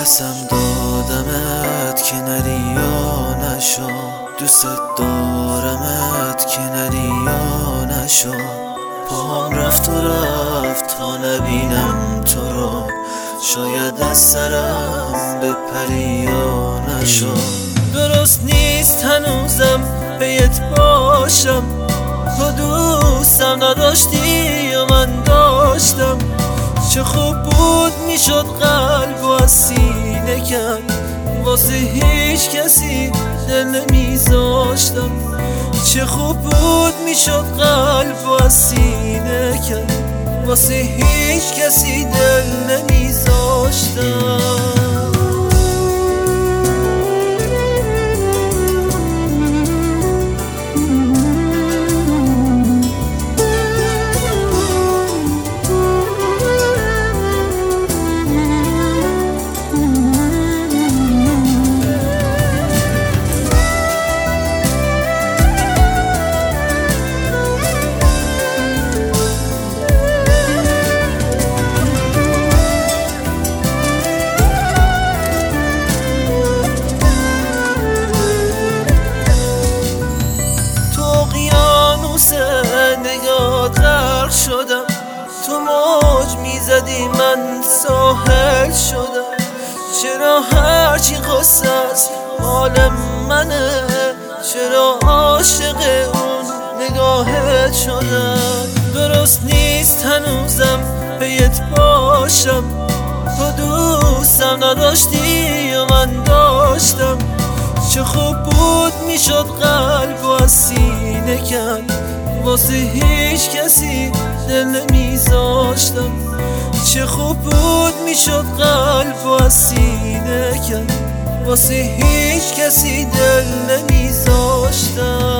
قسم دادمت که نری یا نشو، دوست دارمت که نری یا نشو. پاهم رفت و رفت تا نبینم تو رو، شاید از سرم بپری یا نشو. درست نیست هنوزم بیت باشم، تو دوستم نداشتی یا من داشتم. چه خوب بود میشد قلب و از سینه کن، واسه هیچ کسی دل نمیذاشتم. چه خوب بود میشد قلب و از سینه کن، واسه هیچ کسی دل نمیذاشتم. نگات غرق شدم، تو موج میزدی من ساحل شدم. چرا هرچی قصه است حال منه، چرا عاشق اون نگاهت شدم. درست نیست هنوزم بیت باشم، تو دوستم نداشتی یا من داشتم. چه خوب بود میشد قلب و از سینه کن، واسه هیچ کسی دل نمیذاشتم. چه خوب بود میشد قلب و از سینه کن، واسه هیچ کسی دل نمیذاشتم.